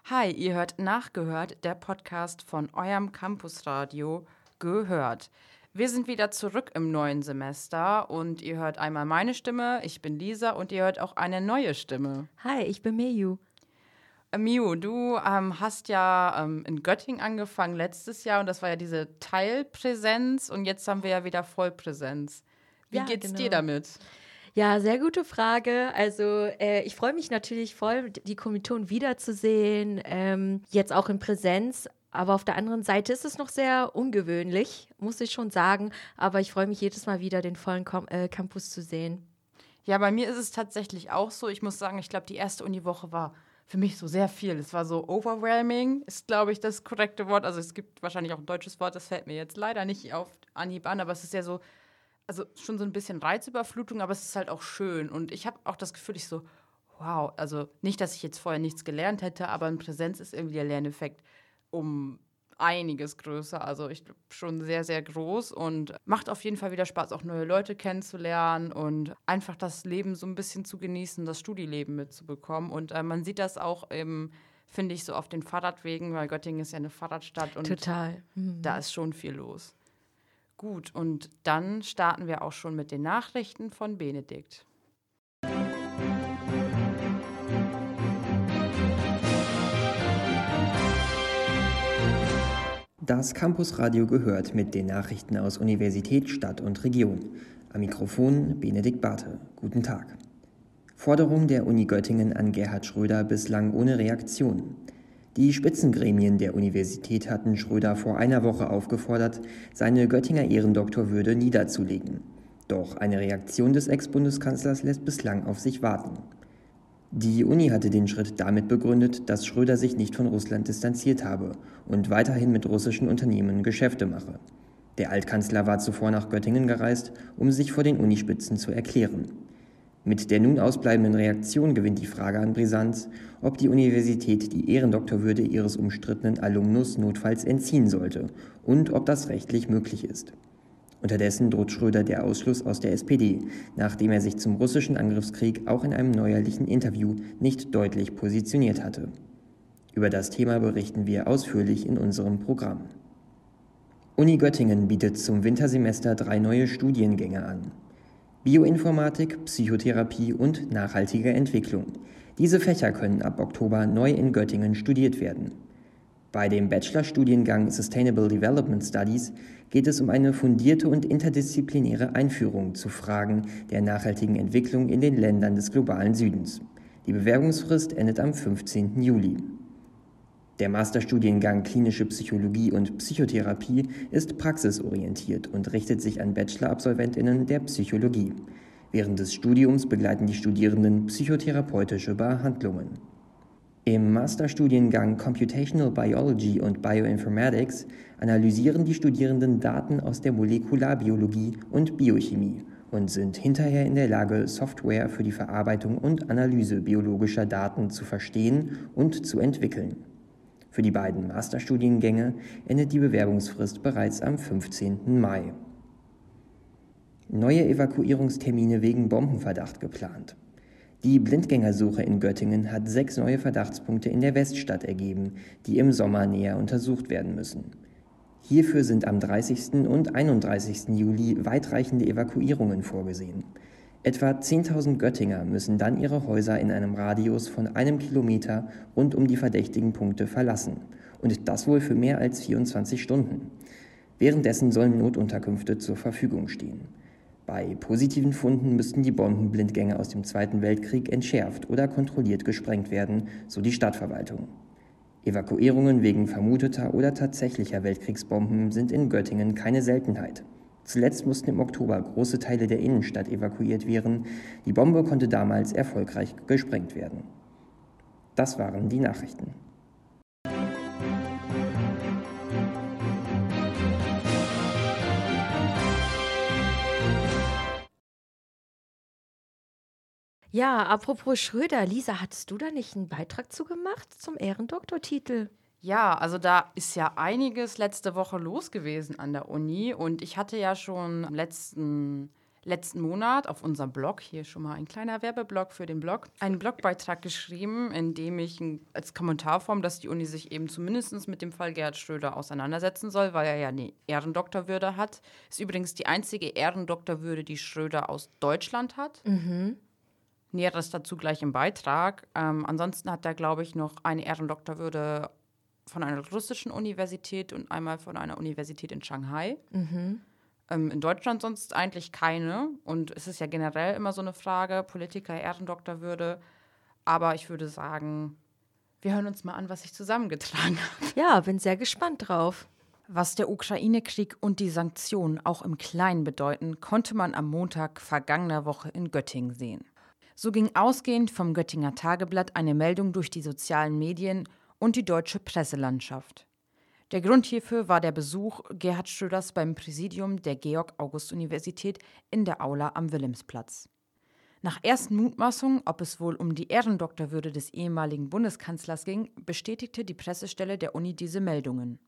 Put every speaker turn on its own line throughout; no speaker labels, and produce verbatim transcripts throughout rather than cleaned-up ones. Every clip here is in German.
Hi, ihr hört Nachgehört, der Podcast von eurem Campusradio Gehört. Wir sind wieder zurück im neuen Semester und ihr hört einmal meine Stimme, ich bin Lisa und ihr hört auch eine neue Stimme.
Hi, ich bin Miu.
Äh, Miu, du ähm, hast ja ähm, in Göttingen angefangen letztes Jahr und das war ja diese Teilpräsenz und jetzt haben wir ja wieder Vollpräsenz. Wie
Ja,
geht's
genau.
dir damit?
Ja, sehr gute Frage. Also äh, ich freue mich natürlich voll, die Kommilitonen wiederzusehen, ähm, jetzt auch in Präsenz. Aber auf der anderen Seite ist es noch sehr ungewöhnlich, muss ich schon sagen. Aber ich freue mich jedes Mal wieder, den vollen Kom- äh, Campus zu sehen.
Ja, bei mir ist es tatsächlich auch so. Ich muss sagen, ich glaube, die erste Uniwoche war für mich so sehr viel. Es war so overwhelming, ist, glaube ich, das korrekte Wort. Also es gibt wahrscheinlich auch ein deutsches Wort, das fällt mir jetzt leider nicht auf Anhieb an, aber es ist ja so, also schon so ein bisschen Reizüberflutung, aber es ist halt auch schön. Und ich habe auch das Gefühl, ich so, wow, also nicht, dass ich jetzt vorher nichts gelernt hätte, aber in Präsenz ist irgendwie der Lerneffekt um einiges größer. Also ich glaube schon sehr, sehr groß und macht auf jeden Fall wieder Spaß, auch neue Leute kennenzulernen und einfach das Leben so ein bisschen zu genießen, das Studieleben mitzubekommen. Und äh, man sieht das auch im, finde ich, so auf den Fahrradwegen, weil Göttingen ist ja eine Fahrradstadt und
Total. Mhm.
da ist schon viel los. Gut, und dann starten wir auch schon mit den Nachrichten von Benedikt.
Das Campusradio Gehört mit den Nachrichten aus Universität, Stadt und Region. Am Mikrofon Benedikt Barthe. Guten Tag. Forderung der Uni Göttingen an Gerhard Schröder bislang ohne Reaktion. Die Spitzengremien der Universität hatten Schröder vor einer Woche aufgefordert, seine Göttinger Ehrendoktorwürde niederzulegen. Doch eine Reaktion des Ex-Bundeskanzlers lässt bislang auf sich warten. Die Uni hatte den Schritt damit begründet, dass Schröder sich nicht von Russland distanziert habe und weiterhin mit russischen Unternehmen Geschäfte mache. Der Altkanzler war zuvor nach Göttingen gereist, um sich vor den Unispitzen zu erklären. Mit der nun ausbleibenden Reaktion gewinnt die Frage an Brisanz, ob die Universität die Ehrendoktorwürde ihres umstrittenen Alumnus notfalls entziehen sollte und ob das rechtlich möglich ist. Unterdessen droht Schröder der Ausschluss aus der S P D, nachdem er sich zum russischen Angriffskrieg auch in einem neuerlichen Interview nicht deutlich positioniert hatte. Über das Thema berichten wir ausführlich in unserem Programm. Uni Göttingen bietet zum Wintersemester drei neue Studiengänge an. Bioinformatik, Psychotherapie und nachhaltige Entwicklung. Diese Fächer können ab Oktober neu in Göttingen studiert werden. Bei dem Bachelorstudiengang Sustainable Development Studies geht es um eine fundierte und interdisziplinäre Einführung zu Fragen der nachhaltigen Entwicklung in den Ländern des globalen Südens. Die Bewerbungsfrist endet am fünfzehnten Juli. Der Masterstudiengang Klinische Psychologie und Psychotherapie ist praxisorientiert und richtet sich an Bachelor-AbsolventInnen der Psychologie. Während des Studiums begleiten die Studierenden psychotherapeutische Behandlungen. Im Masterstudiengang Computational Biology und Bioinformatics analysieren die Studierenden Daten aus der Molekularbiologie und Biochemie und sind hinterher in der Lage, Software für die Verarbeitung und Analyse biologischer Daten zu verstehen und zu entwickeln. Für die beiden Masterstudiengänge endet die Bewerbungsfrist bereits am fünfzehnten Mai. Neue Evakuierungstermine wegen Bombenverdacht geplant. Die Blindgängersuche in Göttingen hat sechs neue Verdachtspunkte in der Weststadt ergeben, die im Sommer näher untersucht werden müssen. Hierfür sind am dreißigsten und einunddreißigsten Juli weitreichende Evakuierungen vorgesehen. Etwa zehntausend Göttinger müssen dann ihre Häuser in einem Radius von einem Kilometer rund um die verdächtigen Punkte verlassen. Und das wohl für mehr als vierundzwanzig Stunden. Währenddessen sollen Notunterkünfte zur Verfügung stehen. Bei positiven Funden müssten die Bombenblindgänge aus dem Zweiten Weltkrieg entschärft oder kontrolliert gesprengt werden, so die Stadtverwaltung. Evakuierungen wegen vermuteter oder tatsächlicher Weltkriegsbomben sind in Göttingen keine Seltenheit. Zuletzt mussten im Oktober große Teile der Innenstadt evakuiert werden. Die Bombe konnte damals erfolgreich gesprengt werden. Das waren die Nachrichten.
Ja, apropos Schröder, Lisa, hattest du da nicht einen Beitrag zu gemacht zum Ehrendoktortitel?
Ja, also da ist ja einiges letzte Woche los gewesen an der Uni und ich hatte ja schon letzten, letzten Monat auf unserem Blog, hier schon mal ein kleiner Werbeblock für den Blog, einen Blogbeitrag geschrieben, in dem ich als Kommentarform, dass die Uni sich eben zumindest mit dem Fall Gerhard Schröder auseinandersetzen soll, weil er ja eine Ehrendoktorwürde hat. Ist übrigens die einzige Ehrendoktorwürde, die Schröder aus Deutschland hat.
Mhm.
Näheres dazu gleich im Beitrag. Ähm, ansonsten hat er, glaube ich, noch eine Ehrendoktorwürde von einer russischen Universität und einmal von einer Universität in Shanghai.
Mhm.
Ähm, in Deutschland sonst eigentlich keine. Und es ist ja generell immer so eine Frage, Politiker, Ehrendoktorwürde. Aber ich würde sagen, wir hören uns mal an, was ich zusammengetragen habe.
Ja, bin sehr gespannt drauf.
Was der Ukraine-Krieg und die Sanktionen auch im Kleinen bedeuten, konnte man am Montag vergangener Woche in Göttingen sehen. So ging ausgehend vom Göttinger Tageblatt eine Meldung durch die sozialen Medien und die deutsche Presselandschaft. Der Grund hierfür war der Besuch Gerhard Schröders beim Präsidium der Georg-August-Universität in der Aula am Wilhelmsplatz. Nach ersten Mutmaßungen, ob es wohl um die Ehrendoktorwürde des ehemaligen Bundeskanzlers ging, bestätigte die Pressestelle der Uni diese Meldungen.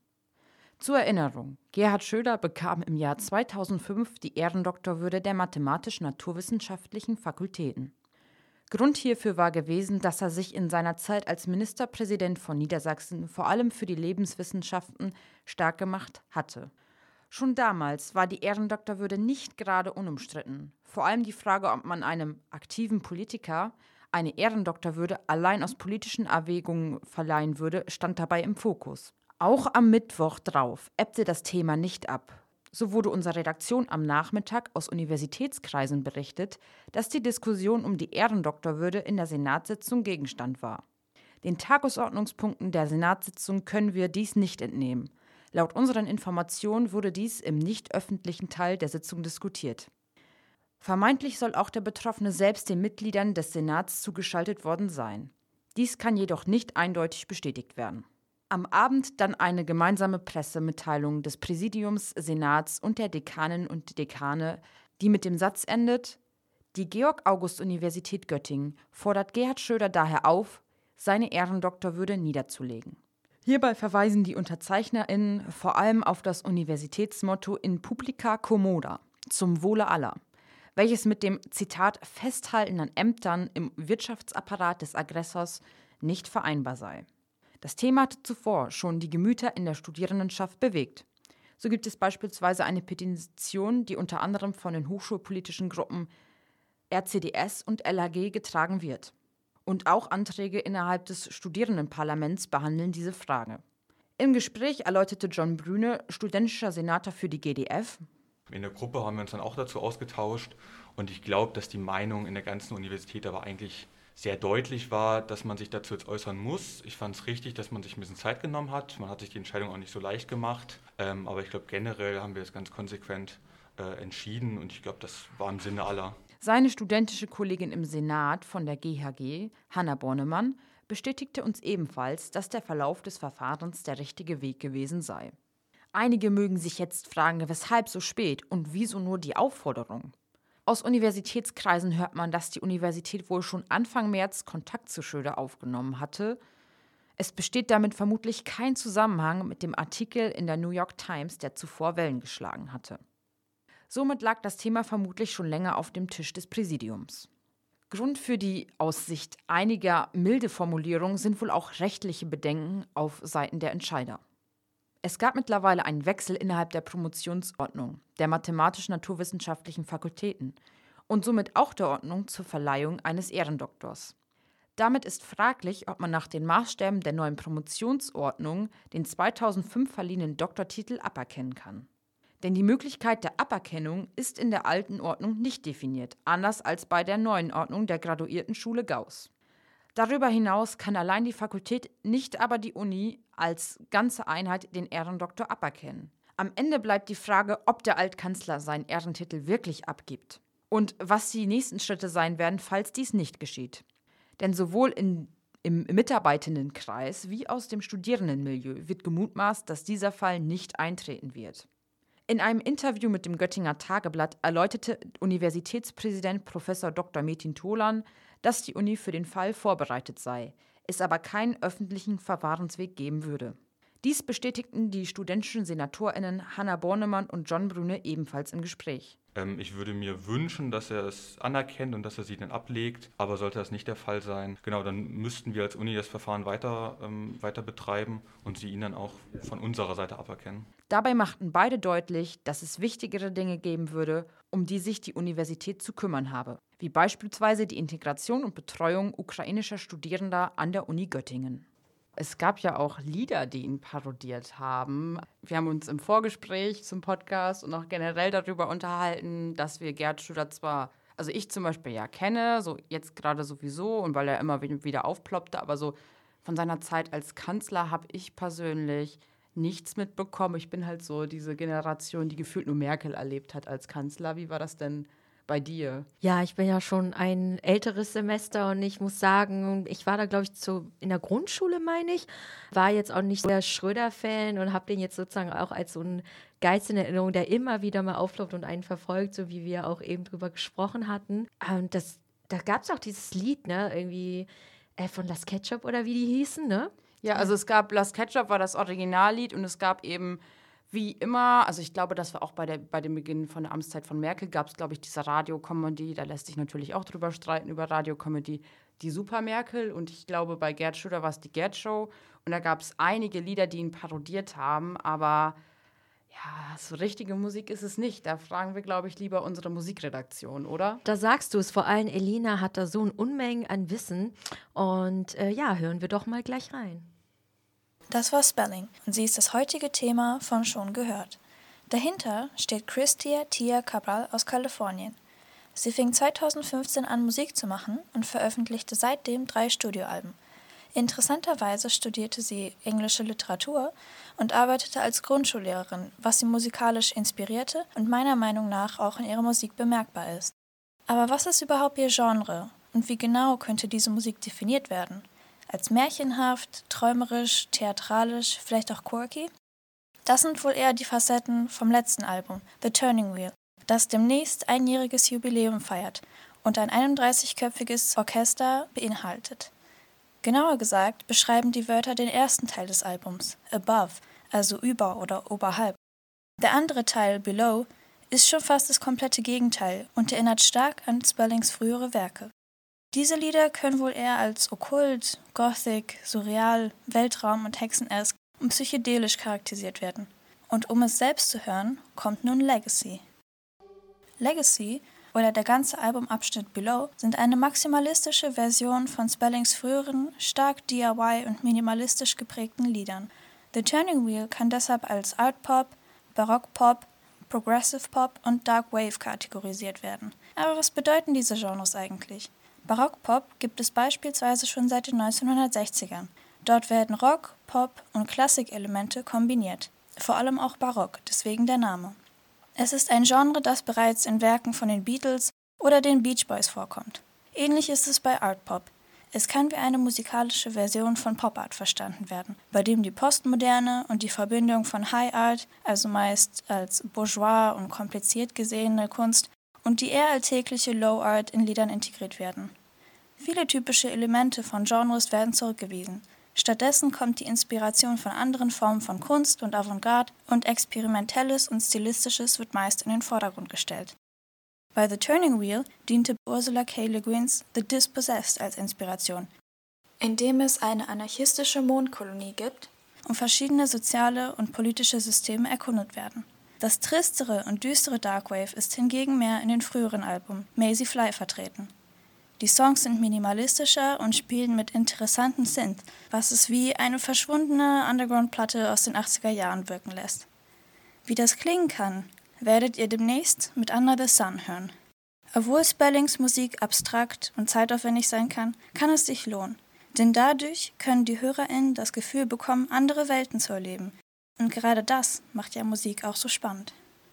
Zur Erinnerung, Gerhard Schröder bekam im Jahr zweitausendfünf die Ehrendoktorwürde der mathematisch-naturwissenschaftlichen Fakultäten. Grund hierfür war gewesen, dass er sich in seiner Zeit als Ministerpräsident von Niedersachsen vor allem für die Lebenswissenschaften stark gemacht hatte. Schon damals war die Ehrendoktorwürde nicht gerade unumstritten. Vor allem die Frage, ob man einem aktiven Politiker eine Ehrendoktorwürde allein aus politischen Erwägungen verleihen würde, stand dabei im Fokus. Auch am Mittwoch drauf ebbte das Thema nicht ab. So wurde unserer Redaktion am Nachmittag aus Universitätskreisen berichtet, dass die Diskussion um die Ehrendoktorwürde in der Senatssitzung Gegenstand war. Den Tagesordnungspunkten der Senatssitzung können wir dies nicht entnehmen. Laut unseren Informationen wurde dies im nicht öffentlichen Teil der Sitzung diskutiert. Vermeintlich soll auch der Betroffene selbst den Mitgliedern des Senats zugeschaltet worden sein. Dies kann jedoch nicht eindeutig bestätigt werden. Am Abend dann eine gemeinsame Pressemitteilung des Präsidiums, Senats und der Dekaninnen und Dekane, die mit dem Satz endet: Die Georg-August-Universität Göttingen fordert Gerhard Schröder daher auf, seine Ehrendoktorwürde niederzulegen. Hierbei verweisen die UnterzeichnerInnen vor allem auf das Universitätsmotto In Publica Commoda, zum Wohle aller, welches mit dem, Zitat, Festhalten an Ämtern im Wirtschaftsapparat des Aggressors nicht vereinbar sei. Das Thema hatte zuvor schon die Gemüter in der Studierendenschaft bewegt. So gibt es beispielsweise eine Petition, die unter anderem von den hochschulpolitischen Gruppen R C D S und L A G getragen wird. Und auch Anträge innerhalb des Studierendenparlaments behandeln diese Frage. Im Gespräch erläuterte John Brüne, studentischer Senator für die G D F:
In der Gruppe haben wir uns dann auch dazu ausgetauscht und ich glaube, dass die Meinung in der ganzen Universität aber eigentlich sehr deutlich war, dass man sich dazu jetzt äußern muss. Ich fand es richtig, dass man sich ein bisschen Zeit genommen hat. Man hat sich die Entscheidung auch nicht so leicht gemacht. Ähm, aber ich glaube, generell haben wir es ganz konsequent äh, entschieden und ich glaube, das war im Sinne aller.
Seine studentische Kollegin im Senat von der G H G, Hanna Bornemann, bestätigte uns ebenfalls, dass der Verlauf des Verfahrens der richtige Weg gewesen sei. Einige mögen sich jetzt fragen, weshalb so spät und wieso nur die Aufforderung? Aus Universitätskreisen hört man, dass die Universität wohl schon Anfang März Kontakt zu Schröder aufgenommen hatte. Es besteht damit vermutlich kein Zusammenhang mit dem Artikel in der New York Times, der zuvor Wellen geschlagen hatte. Somit lag das Thema vermutlich schon länger auf dem Tisch des Präsidiums. Grund für die aus Sicht einiger milde Formulierung sind wohl auch rechtliche Bedenken auf Seiten der Entscheider. Es gab mittlerweile einen Wechsel innerhalb der Promotionsordnung der mathematisch-naturwissenschaftlichen Fakultäten und somit auch der Ordnung zur Verleihung eines Ehrendoktors. Damit ist fraglich, ob man nach den Maßstäben der neuen Promotionsordnung den zweitausendfünf verliehenen Doktortitel aberkennen kann. Denn die Möglichkeit der Aberkennung ist in der alten Ordnung nicht definiert, anders als bei der neuen Ordnung der Graduiertenschule Gauß. Darüber hinaus kann allein die Fakultät, nicht aber die Uni, als ganze Einheit den Ehrendoktor aberkennen. Am Ende bleibt die Frage, ob der Altkanzler seinen Ehrentitel wirklich abgibt und was die nächsten Schritte sein werden, falls dies nicht geschieht. Denn sowohl in, im Mitarbeitendenkreis wie aus dem Studierendenmilieu wird gemutmaßt, dass dieser Fall nicht eintreten wird. In einem Interview mit dem Göttinger Tageblatt erläuterte Universitätspräsident Professor Doktor Metin Tolan, dass die Uni für den Fall vorbereitet sei, es aber keinen öffentlichen Verfahrensweg geben würde. Dies bestätigten die studentischen SenatorInnen Hanna Bornemann und John Brüne ebenfalls im Gespräch.
Ähm, ich würde mir wünschen, dass er es anerkennt und dass er sie dann ablegt, aber sollte das nicht der Fall sein, genau, dann müssten wir als Uni das Verfahren weiter, ähm, weiter betreiben und sie ihn dann auch von unserer Seite aberkennen.
Dabei machten beide deutlich, dass es wichtigere Dinge geben würde, um die sich die Universität zu kümmern habe, wie beispielsweise die Integration und Betreuung ukrainischer Studierender an der Uni Göttingen. Es gab ja auch Lieder, die ihn parodiert haben. Wir haben uns im Vorgespräch zum Podcast und auch generell darüber unterhalten, dass wir Gerhard Schröder zwar, also ich zum Beispiel ja kenne, so jetzt gerade sowieso und weil er immer wieder aufploppte, aber so von seiner Zeit als Kanzler habe ich persönlich nichts mitbekommen. Ich bin halt so diese Generation, die gefühlt nur Merkel erlebt hat als Kanzler. Wie war das denn bei dir?
Ja, ich bin ja schon ein älteres Semester und ich muss sagen, ich war da, glaube ich, zu, in der Grundschule, meine ich, war jetzt auch nicht so der Schröder-Fan und habe den jetzt sozusagen auch als so einen Geist in Erinnerung, der immer wieder mal aufploppt und einen verfolgt, so wie wir auch eben drüber gesprochen hatten. Und das, da gab es auch dieses Lied, ne, irgendwie äh, von Las Ketchup oder wie die hießen, ne?
Ja, also es gab Las Ketchup war das Originallied und es gab eben wie immer, also ich glaube, das war auch bei, der, bei dem Beginn von der Amtszeit von Merkel, gab es, glaube ich, diese Radiokomödie, da lässt sich natürlich auch drüber streiten, über Radiokomödie, die Super Merkel und ich glaube, bei Gerd Schröder war es die Gerd Show und da gab es einige Lieder, die ihn parodiert haben, aber ja, so richtige Musik ist es nicht. Da fragen wir, glaube ich, lieber unsere Musikredaktion, oder?
Da sagst du es, vor allem Elina hat da so ein Unmengen an Wissen und äh, ja, hören wir doch mal gleich rein.
Das war Spelling und sie ist das heutige Thema von Schon gehört. Dahinter steht Cristia Tia Cabral aus Kalifornien. Sie fing zweitausendfünfzehn an, Musik zu machen und veröffentlichte seitdem drei Studioalben. Interessanterweise studierte sie englische Literatur und arbeitete als Grundschullehrerin, was sie musikalisch inspirierte und meiner Meinung nach auch in ihrer Musik bemerkbar ist. Aber was ist überhaupt ihr Genre und wie genau könnte diese Musik definiert werden? Als märchenhaft, träumerisch, theatralisch, vielleicht auch quirky? Das sind wohl eher die Facetten vom letzten Album, The Turning Wheel, das demnächst einjähriges Jubiläum feiert und ein einunddreißigköpfiges Orchester beinhaltet. Genauer gesagt beschreiben die Wörter den ersten Teil des Albums, Above, also über oder oberhalb. Der andere Teil, Below, ist schon fast das komplette Gegenteil und erinnert stark an Spellings frühere Werke. Diese Lieder können wohl eher als okkult, gothic, surreal, Weltraum- und hexenesk und psychedelisch charakterisiert werden. Und um es selbst zu hören, kommt nun Legacy. Legacy oder der ganze Albumabschnitt Below sind eine maximalistische Version von Spellings früheren, stark D I Y und minimalistisch geprägten Liedern. The Turning Wheel kann deshalb als Art Pop, Barock Pop, Progressive Pop und Dark Wave kategorisiert werden. Aber was bedeuten diese Genres eigentlich? Barockpop gibt es beispielsweise schon seit den neunzehnhundertsechzigern. Dort werden Rock, Pop und Klassik-Elemente kombiniert. Vor allem auch Barock, deswegen der Name. Es ist ein Genre, das bereits in Werken von den Beatles oder den Beach Boys vorkommt. Ähnlich ist es bei Art Pop. Es kann wie eine musikalische Version von Pop Art verstanden werden, bei dem die Postmoderne und die Verbindung von High Art, also meist als bourgeois und kompliziert gesehene Kunst, und die eher alltägliche Low Art in Liedern integriert werden. Viele typische Elemente von Genres werden zurückgewiesen. Stattdessen kommt die Inspiration von anderen Formen von Kunst und Avantgarde und Experimentelles und Stilistisches wird meist in den Vordergrund gestellt. Bei The Turning Wheel diente Ursula K. Le Guin's The Dispossessed als Inspiration, indem es eine anarchistische Mondkolonie gibt und verschiedene soziale und politische Systeme erkundet werden. Das tristere und düstere Darkwave ist hingegen mehr in den früheren Alben Maisie Fly vertreten. Die Songs sind minimalistischer und spielen mit interessanten Synth, was es wie eine verschwundene Underground-Platte aus den achtziger Jahren wirken lässt. Wie das klingen kann, werdet ihr demnächst mit Under the Sun hören. Obwohl Spellings Musik abstrakt und zeitaufwendig sein kann, kann es sich lohnen. Denn dadurch können die HörerInnen das Gefühl bekommen, andere Welten zu erleben. Und gerade das macht ja Musik auch so spannend.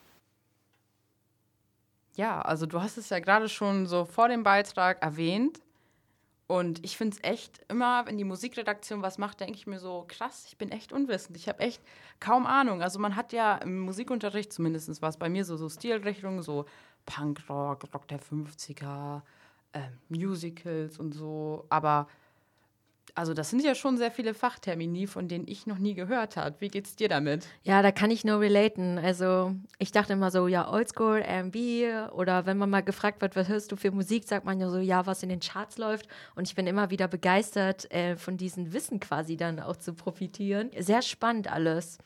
Ja, also du hast es ja gerade schon so vor dem Beitrag erwähnt. Und ich finde es echt immer, wenn die Musikredaktion was macht, denke ich mir so, krass, ich bin echt unwissend. Ich habe echt kaum Ahnung. Also man hat ja im Musikunterricht, zumindest war es bei mir so, so Stilrichtungen, so Punkrock, Rock der fünfziger, äh, Musicals und so. Aber Also das sind ja schon sehr viele Fachtermini, von denen ich noch nie gehört habe. Wie geht's dir damit?
Ja, da kann ich nur relaten. Also ich dachte immer so, ja, Oldschool, R and B oder wenn man mal gefragt wird, was hörst du für Musik, sagt man ja so, ja, was in den Charts läuft. Und ich bin immer wieder begeistert, äh, von diesem Wissen quasi dann auch zu profitieren. Sehr spannend alles.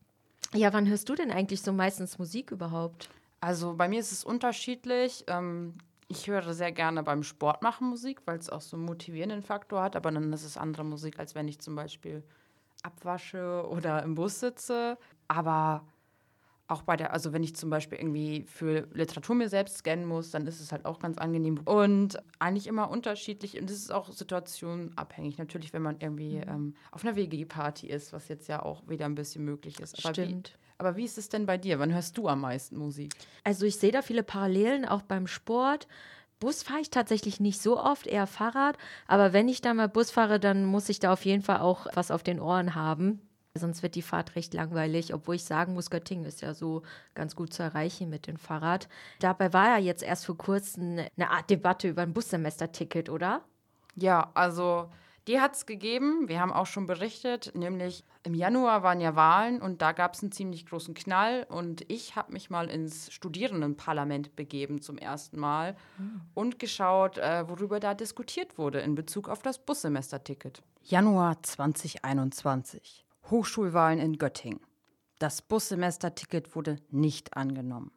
Ja, wann hörst du denn eigentlich so meistens Musik überhaupt?
Also bei mir ist es unterschiedlich. Ähm, ich höre sehr gerne beim Sport machen Musik, weil es auch so einen motivierenden Faktor hat. Aber dann ist es andere Musik, als wenn ich zum Beispiel abwasche oder im Bus sitze. Aber auch bei der, also wenn ich zum Beispiel irgendwie für Literatur mir selbst scannen muss, dann ist es halt auch ganz angenehm. Und eigentlich immer unterschiedlich. Und es ist auch situationabhängig. Natürlich, wenn man irgendwie ähm, auf einer W G-Party ist, was jetzt ja auch wieder ein bisschen möglich ist. Aber
Stimmt.
Wie, aber wie ist es denn bei dir? Wann hörst du am meisten Musik?
Also ich sehe da viele Parallelen, auch beim Sport. Bus fahre ich tatsächlich nicht so oft, eher Fahrrad. Aber wenn ich da mal Bus fahre, dann muss ich da auf jeden Fall auch was auf den Ohren haben. Sonst wird die Fahrt recht langweilig, obwohl ich sagen muss, Göttingen ist ja so ganz gut zu erreichen mit dem Fahrrad. Dabei war ja jetzt erst vor kurzem eine Art Debatte über ein Bussemesterticket, oder?
Ja, also die hat es gegeben. Wir haben auch schon berichtet, nämlich im Januar waren ja Wahlen und da gab es einen ziemlich großen Knall. Und ich habe mich mal ins Studierendenparlament begeben zum ersten Mal mhm. und geschaut, äh, worüber da diskutiert wurde in Bezug auf das Bussemesterticket. Januar zwanzig einundzwanzig. Hochschulwahlen in Göttingen. Das Bussemesterticket wurde nicht angenommen.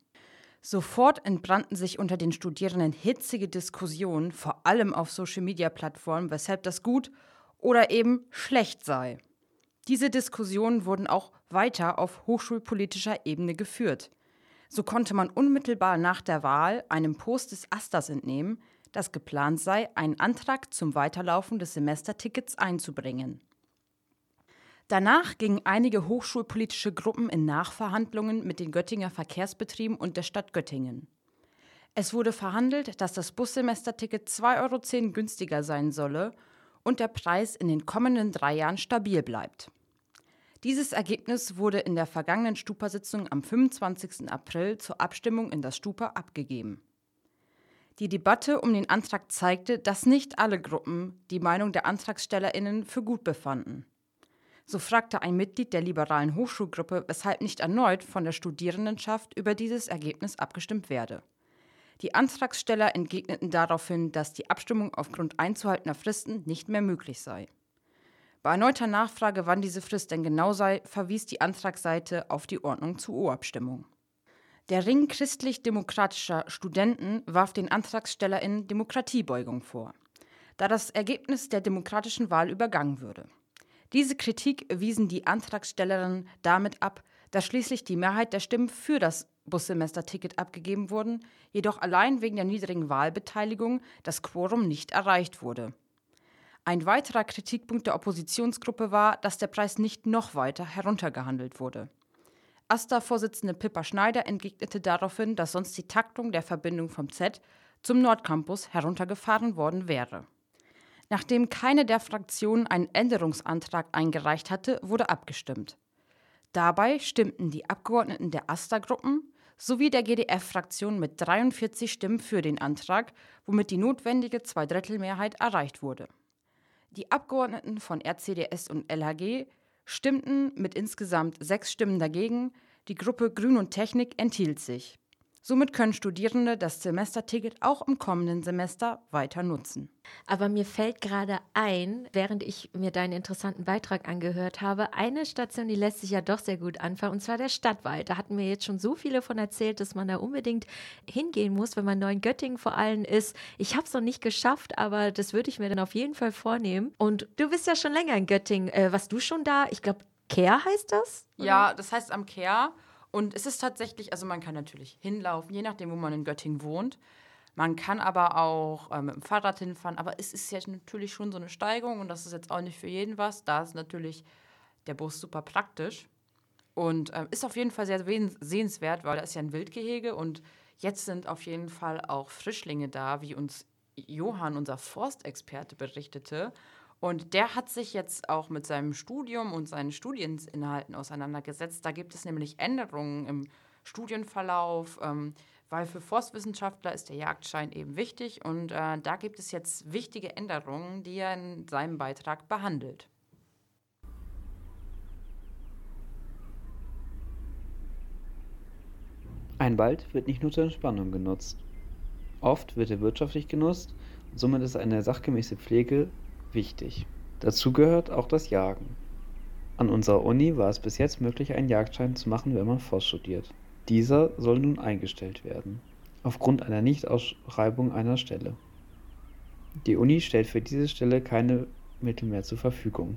Sofort entbrannten sich unter den Studierenden hitzige Diskussionen, vor allem auf Social-Media-Plattformen, weshalb das gut oder eben schlecht sei. Diese Diskussionen wurden auch weiter auf hochschulpolitischer Ebene geführt. So konnte man unmittelbar nach der Wahl einem Post des Asters entnehmen, dass geplant sei, einen Antrag zum Weiterlaufen des Semestertickets einzubringen. Danach gingen einige hochschulpolitische Gruppen in Nachverhandlungen mit den Göttinger Verkehrsbetrieben und der Stadt Göttingen. Es wurde verhandelt, dass das Bussemesterticket zwei Euro zehn günstiger sein solle und der Preis in den kommenden drei Jahren stabil bleibt. Dieses Ergebnis wurde in der vergangenen Stupa-Sitzung am fünfundzwanzigsten April zur Abstimmung in das Stupa abgegeben. Die Debatte um den Antrag zeigte, dass nicht alle Gruppen die Meinung der AntragstellerInnen für gut befanden. So fragte ein Mitglied der liberalen Hochschulgruppe, weshalb nicht erneut von der Studierendenschaft über dieses Ergebnis abgestimmt werde. Die Antragsteller entgegneten daraufhin, dass die Abstimmung aufgrund einzuhaltender Fristen nicht mehr möglich sei. Bei erneuter Nachfrage, wann diese Frist denn genau sei, verwies die Antragsseite auf die Ordnung zur O-Abstimmung. Der Ring christlich-demokratischer Studenten warf den AntragstellerInnen Demokratiebeugung vor, da das Ergebnis der demokratischen Wahl übergangen würde. Diese Kritik wiesen die Antragstellerinnen damit ab, dass schließlich die Mehrheit der Stimmen für das Bussemesterticket abgegeben wurden, jedoch allein wegen der niedrigen Wahlbeteiligung das Quorum nicht erreicht wurde. Ein weiterer Kritikpunkt der Oppositionsgruppe war, dass der Preis nicht noch weiter heruntergehandelt wurde. A S tA-Vorsitzende Pippa Schneider entgegnete daraufhin, dass sonst die Taktung der Verbindung vom Z zum Nordcampus heruntergefahren worden wäre. Nachdem keine der Fraktionen einen Änderungsantrag eingereicht hatte, wurde abgestimmt. Dabei stimmten die Abgeordneten der A S tA-Gruppen sowie der G D F-Fraktion mit dreiundvierzig Stimmen für den Antrag, womit die notwendige Zweidrittelmehrheit erreicht wurde. Die Abgeordneten von R C D S und L H G stimmten mit insgesamt sechs Stimmen dagegen, die Gruppe Grün und Technik enthielt sich. Somit können Studierende das Semesterticket auch im kommenden Semester weiter nutzen.
Aber mir fällt gerade ein, während ich mir deinen interessanten Beitrag angehört habe, eine Station, die lässt sich ja doch sehr gut anfangen, und zwar der Stadtwald. Da hatten mir jetzt schon so viele von erzählt, dass man da unbedingt hingehen muss, wenn man neu in Göttingen vor allem ist. Ich habe es noch nicht geschafft, aber das würde ich mir dann auf jeden Fall vornehmen. Und du bist ja schon länger in Göttingen. Äh, warst du schon da? Ich glaube, Kehr heißt das? Oder?
Ja, das heißt am Kehr. Und es ist tatsächlich, also man kann natürlich hinlaufen, je nachdem, wo man in Göttingen wohnt. Man kann aber auch äh, mit dem Fahrrad hinfahren. Aber es ist ja natürlich schon so eine Steigung und das ist jetzt auch nicht für jeden was. Da ist natürlich der Bus super praktisch und äh, ist auf jeden Fall sehr sehenswert, weil da ist ja ein Wildgehege und jetzt sind auf jeden Fall auch Frischlinge da, wie uns Johann, unser Forstexperte, berichtete. Und der hat sich jetzt auch mit seinem Studium und seinen Studieninhalten auseinandergesetzt. Da gibt es nämlich Änderungen im Studienverlauf, ähm, weil für Forstwissenschaftler ist der Jagdschein eben wichtig und äh, da gibt es jetzt wichtige Änderungen, die er in seinem Beitrag behandelt.
Ein Wald wird nicht nur zur Entspannung genutzt. Oft wird er wirtschaftlich genutzt und somit ist eine sachgemäße Pflege wichtig. Dazu gehört auch das Jagen. An unserer Uni war es bis jetzt möglich, einen Jagdschein zu machen, wenn man Forst studiert. Dieser soll nun eingestellt werden, aufgrund einer Nichtausschreibung einer Stelle. Die Uni stellt für diese Stelle keine Mittel mehr zur Verfügung.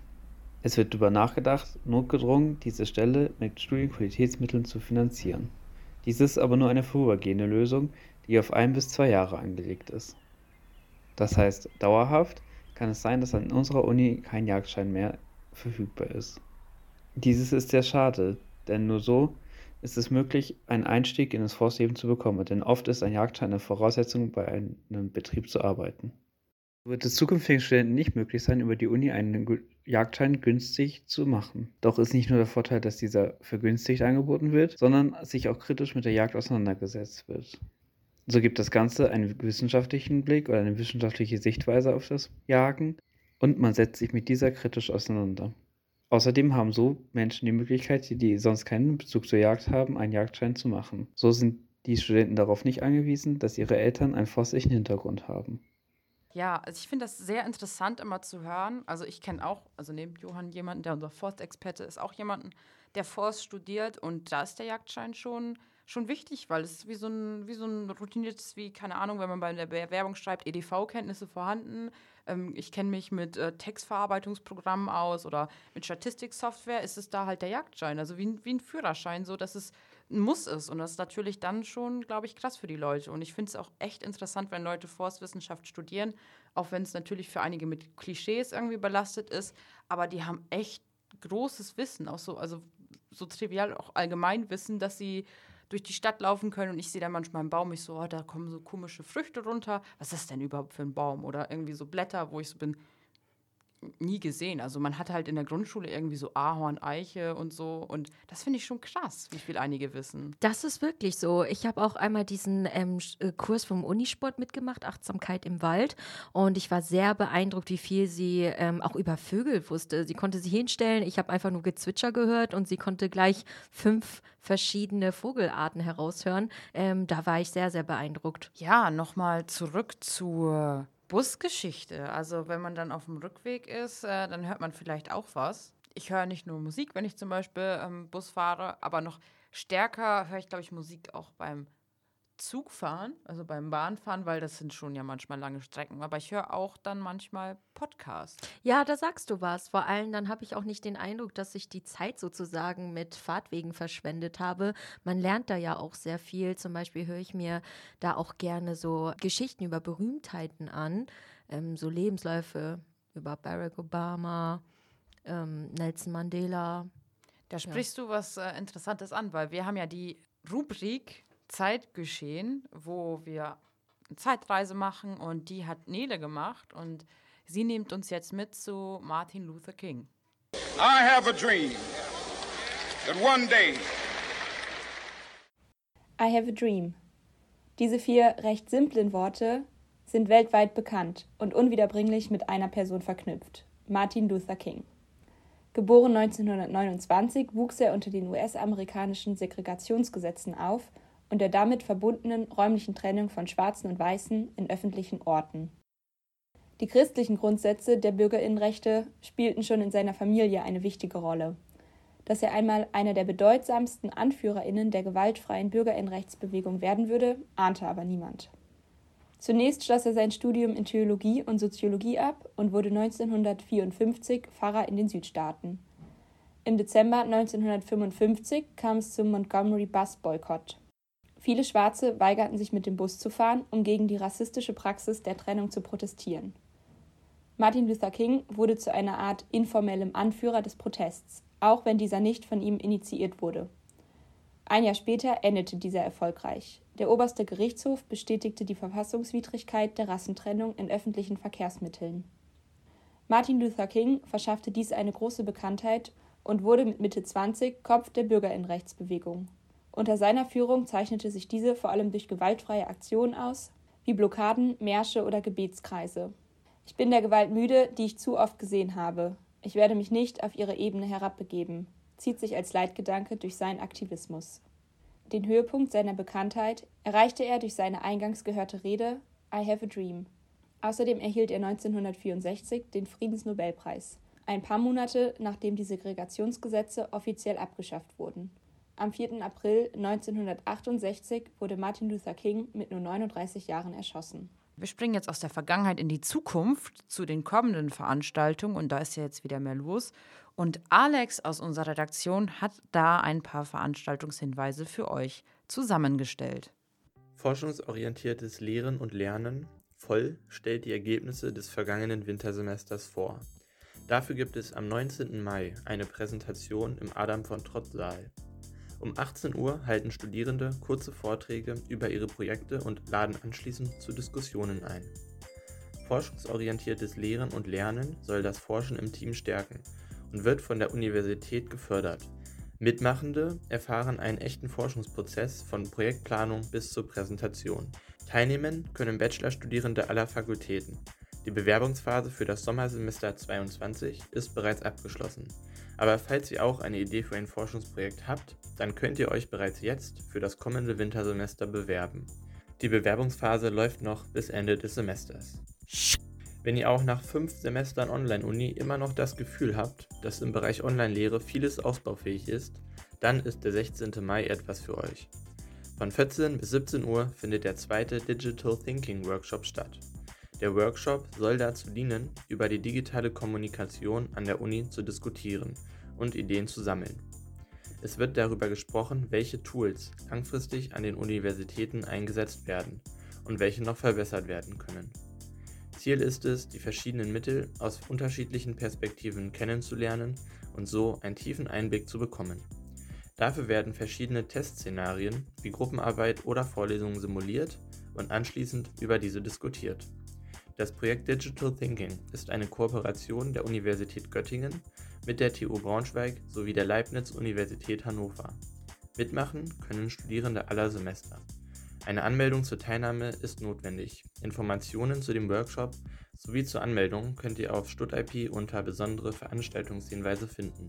Es wird darüber nachgedacht, notgedrungen diese Stelle mit Studienqualitätsmitteln zu finanzieren. Dies ist aber nur eine vorübergehende Lösung, die auf ein bis zwei Jahre angelegt ist. Das heißt, dauerhaft kann es sein, dass an unserer Uni kein Jagdschein mehr verfügbar ist. Dieses ist sehr schade, denn nur so ist es möglich, einen Einstieg in das Forstleben zu bekommen, denn oft ist ein Jagdschein eine Voraussetzung, bei einem Betrieb zu arbeiten. So wird es zukünftigen Studenten nicht möglich sein, über die Uni einen Jagdschein günstig zu machen. Doch ist nicht nur der Vorteil, dass dieser vergünstigt angeboten wird, sondern sich auch kritisch mit der Jagd auseinandergesetzt wird. So gibt das Ganze einen wissenschaftlichen Blick oder eine wissenschaftliche Sichtweise auf das Jagen und man setzt sich mit dieser kritisch auseinander. Außerdem haben so Menschen die Möglichkeit, die sonst keinen Bezug zur Jagd haben, einen Jagdschein zu machen. So sind die Studenten darauf nicht angewiesen, dass ihre Eltern einen forstlichen Hintergrund haben.
Ja, also ich finde das sehr interessant immer zu hören. Also ich kenne auch, also neben Johann jemanden, der unser Forstexperte ist, auch jemanden, der Forst studiert und da ist der Jagdschein schon, schon wichtig, weil es ist wie so ein, wie so ein routiniertes, wie, keine Ahnung, wenn man bei der Bewerbung schreibt, E D V-Kenntnisse vorhanden. Ähm, ich kenne mich mit äh, Textverarbeitungsprogrammen aus oder mit Statistiksoftware, ist es da halt der Jagdschein, also wie, wie ein Führerschein, so dass es ein Muss ist und das ist natürlich dann schon, glaube ich, krass für die Leute und ich finde es auch echt interessant, wenn Leute Forstwissenschaft studieren, auch wenn es natürlich für einige mit Klischees irgendwie belastet ist, aber die haben echt großes Wissen, auch so, also so trivial auch Allgemeinwissen, dass sie durch die Stadt laufen können und ich sehe dann manchmal einen Baum, ich so, oh, da kommen so komische Früchte runter, was ist das denn überhaupt für ein Baum? Oder irgendwie so Blätter, wo ich so bin, nie gesehen. Also man hat halt in der Grundschule irgendwie so Ahorn, Eiche und so und das finde ich schon krass, wie viel einige wissen.
Das ist wirklich so. Ich habe auch einmal diesen ähm, Kurs vom Unisport mitgemacht, Achtsamkeit im Wald und ich war sehr beeindruckt, wie viel sie ähm, auch über Vögel wusste. Sie konnte sich hinstellen, ich habe einfach nur Gezwitscher gehört und sie konnte gleich fünf verschiedene Vogelarten heraushören. Ähm, da war ich sehr, sehr beeindruckt.
Ja, nochmal zurück zur Busgeschichte. Also wenn man dann auf dem Rückweg ist, äh, dann hört man vielleicht auch was. Ich höre nicht nur Musik, wenn ich zum Beispiel ähm, Bus fahre, aber noch stärker höre ich, glaube ich, Musik auch beim Zugfahren, also beim Bahnfahren, weil das sind schon ja manchmal lange Strecken. Aber ich höre auch dann manchmal Podcasts.
Ja, da sagst du was. Vor allem dann habe ich auch nicht den Eindruck, dass ich die Zeit sozusagen mit Fahrtwegen verschwendet habe. Man lernt da ja auch sehr viel. Zum Beispiel höre ich mir da auch gerne so Geschichten über Berühmtheiten an, ähm, so Lebensläufe über Barack Obama, ähm, Nelson Mandela.
Da sprichst ja. du was äh, Interessantes an, weil wir haben ja die Rubrik Zeitgeschehen, wo wir eine Zeitreise machen und die hat Nele gemacht und sie nimmt uns jetzt mit zu Martin Luther King.
I have a dream that one day
I have a dream. Diese vier recht simplen Worte sind weltweit bekannt und unwiederbringlich mit einer Person verknüpft, Martin Luther King. Geboren neunzehnhundertneunundzwanzig, wuchs er unter den U S-amerikanischen Segregationsgesetzen auf und der damit verbundenen räumlichen Trennung von Schwarzen und Weißen in öffentlichen Orten. Die christlichen Grundsätze der Bürgerinnenrechte spielten schon in seiner Familie eine wichtige Rolle. Dass er einmal einer der bedeutsamsten AnführerInnen der gewaltfreien Bürgerinnenrechtsbewegung werden würde, ahnte aber niemand. Zunächst schloss er sein Studium in Theologie und Soziologie ab und wurde neunzehnhundertvierundfünfzig Pfarrer in den Südstaaten. Im Dezember neunzehnhundertfünfundfünfzig kam es zum Montgomery-Bus-Boykott. Viele Schwarze weigerten sich mit dem Bus zu fahren, um gegen die rassistische Praxis der Trennung zu protestieren. Martin Luther King wurde zu einer Art informellem Anführer des Protests, auch wenn dieser nicht von ihm initiiert wurde. Ein Jahr später endete dieser erfolgreich. Der oberste Gerichtshof bestätigte die Verfassungswidrigkeit der Rassentrennung in öffentlichen Verkehrsmitteln. Martin Luther King verschaffte dies eine große Bekanntheit und wurde mit Mitte zwanzig Kopf der Bürgerinnenrechtsbewegung. Unter seiner Führung zeichnete sich diese vor allem durch gewaltfreie Aktionen aus, wie Blockaden, Märsche oder Gebetskreise. Ich bin der Gewalt müde, die ich zu oft gesehen habe. Ich werde mich nicht auf ihre Ebene herabbegeben, zieht sich als Leitgedanke durch seinen Aktivismus. Den Höhepunkt seiner Bekanntheit erreichte er durch seine eingangs gehörte Rede I Have a Dream. Außerdem erhielt er neunzehnhundertvierundsechzig den Friedensnobelpreis, ein paar Monate nachdem die Segregationsgesetze offiziell abgeschafft wurden. Am vierten April neunzehnhundertachtundsechzig wurde Martin Luther King mit nur neununddreißig Jahren erschossen.
Wir springen jetzt aus der Vergangenheit in die Zukunft zu den kommenden Veranstaltungen und da ist ja jetzt wieder mehr los. Und Alex aus unserer Redaktion hat da ein paar Veranstaltungshinweise für euch zusammengestellt.
Forschungsorientiertes Lehren und Lernen voll stellt die Ergebnisse des vergangenen Wintersemesters vor. Dafür gibt es am neunzehnten Mai eine Präsentation im Adam von Trott Saal. Um achtzehn Uhr halten Studierende kurze Vorträge über ihre Projekte und laden anschließend zu Diskussionen ein. Forschungsorientiertes Lehren und Lernen soll das Forschen im Team stärken und wird von der Universität gefördert. Mitmachende erfahren einen echten Forschungsprozess von Projektplanung bis zur Präsentation. Teilnehmen können Bachelorstudierende aller Fakultäten. Die Bewerbungsphase für das Sommersemester zweiundzwanzig ist bereits abgeschlossen. Aber falls ihr auch eine Idee für ein Forschungsprojekt habt, dann könnt ihr euch bereits jetzt für das kommende Wintersemester bewerben. Die Bewerbungsphase läuft noch bis Ende des Semesters. Wenn ihr auch nach fünf Semestern Online-Uni immer noch das Gefühl habt, dass im Bereich Online-Lehre vieles ausbaufähig ist, dann ist der sechzehnten Mai etwas für euch. Von vierzehn bis siebzehn Uhr findet der zweite Digital Thinking Workshop statt. Der Workshop soll dazu dienen, über die digitale Kommunikation an der Uni zu diskutieren und Ideen zu sammeln. Es wird darüber gesprochen, welche Tools langfristig an den Universitäten eingesetzt werden und welche noch verbessert werden können. Ziel ist es, die verschiedenen Mittel aus unterschiedlichen Perspektiven kennenzulernen und so einen tiefen Einblick zu bekommen. Dafür werden verschiedene Testszenarien wie Gruppenarbeit oder Vorlesungen simuliert und anschließend über diese diskutiert. Das Projekt Digital Thinking ist eine Kooperation der Universität Göttingen mit der T U Braunschweig sowie der Leibniz-Universität Hannover. Mitmachen können Studierende aller Semester. Eine Anmeldung zur Teilnahme ist notwendig. Informationen zu dem Workshop sowie zur Anmeldung könnt ihr auf StudIP unter besondere Veranstaltungshinweise finden.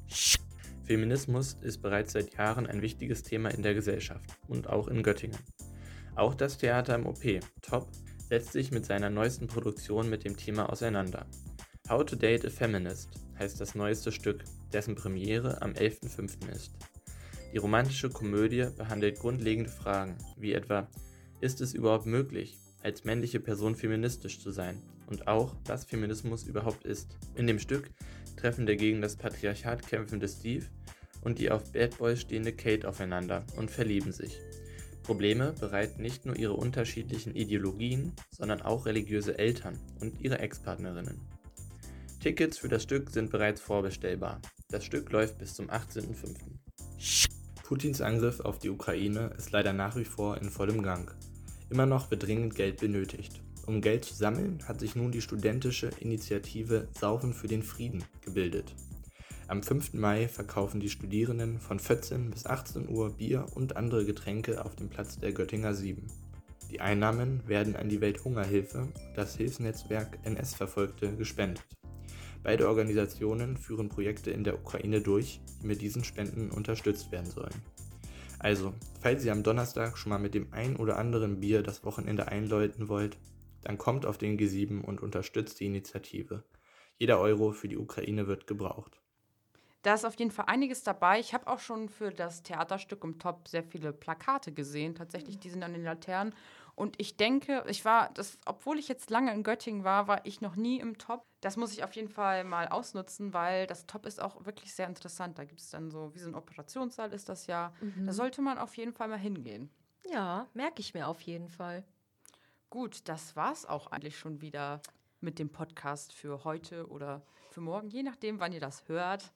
Feminismus ist bereits seit Jahren ein wichtiges Thema in der Gesellschaft und auch in Göttingen. Auch das Theater im O P, Top, setzt sich mit seiner neuesten Produktion mit dem Thema auseinander. How to Date a Feminist heißt das neueste Stück, dessen Premiere am elften fünften ist. Die romantische Komödie behandelt grundlegende Fragen, wie etwa, ist es überhaupt möglich, als männliche Person feministisch zu sein? Und auch, was Feminismus überhaupt ist. In dem Stück treffen der gegen das Patriarchat kämpfende Steve und die auf Bad Boys stehende Kate aufeinander und verlieben sich. Probleme bereiten nicht nur ihre unterschiedlichen Ideologien, sondern auch religiöse Eltern und ihre Ex-Partnerinnen. Tickets für das Stück sind bereits vorbestellbar. Das Stück läuft bis zum achtzehnten fünften Putins Angriff auf die Ukraine ist leider nach wie vor in vollem Gang. Immer noch wird dringend Geld benötigt. Um Geld zu sammeln, hat sich nun die studentische Initiative Saufen für den Frieden gebildet. Am fünften Mai verkaufen die Studierenden von vierzehn bis achtzehn Uhr Bier und andere Getränke auf dem Platz der Göttinger sieben. Die Einnahmen werden an die Welthungerhilfe, das Hilfsnetzwerk N S-Verfolgte, gespendet. Beide Organisationen führen Projekte in der Ukraine durch, die mit diesen Spenden unterstützt werden sollen. Also, falls ihr am Donnerstag schon mal mit dem ein oder anderen Bier das Wochenende einläuten wollt, dann kommt auf den G sieben und unterstützt die Initiative. Jeder Euro für die Ukraine wird gebraucht.
Da ist auf jeden Fall einiges dabei. Ich habe auch schon für das Theaterstück im Top sehr viele Plakate gesehen. Tatsächlich, die sind an den Laternen. Und ich denke, ich war, das, obwohl ich jetzt lange in Göttingen war, war ich noch nie im Top. Das muss ich auf jeden Fall mal ausnutzen, weil das Top ist auch wirklich sehr interessant. Da gibt es dann so, wie so ein Operationssaal ist das ja. Mhm. Da sollte man auf jeden Fall mal hingehen.
Ja, merke ich mir auf jeden Fall.
Gut, das war's auch eigentlich schon wieder mit dem Podcast für heute oder für morgen, je nachdem, wann ihr das hört.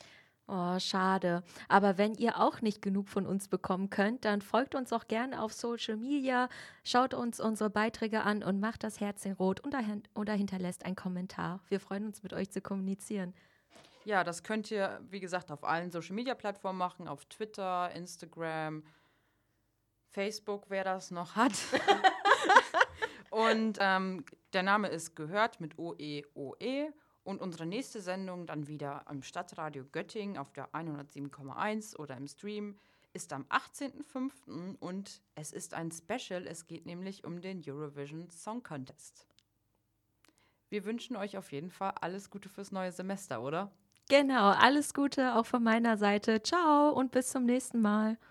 Oh, schade. Aber wenn ihr auch nicht genug von uns bekommen könnt, dann folgt uns auch gerne auf Social Media, schaut uns unsere Beiträge an und macht das Herzchen rot oder, oder hinterlässt einen Kommentar. Wir freuen uns, mit euch zu kommunizieren.
Ja, das könnt ihr, wie gesagt, auf allen Social-Media-Plattformen machen, auf Twitter, Instagram, Facebook, wer das noch hat. Und ähm, der Name ist Gehört mit O E O E. Und unsere nächste Sendung dann wieder am Stadtradio Göttingen auf der hundertsieben Komma eins oder im Stream ist am achtzehnten fünften und es ist ein Special. Es geht nämlich um den Eurovision Song Contest. Wir wünschen euch auf jeden Fall alles Gute fürs neue Semester, oder?
Genau, alles Gute auch von meiner Seite. Ciao und bis zum nächsten Mal.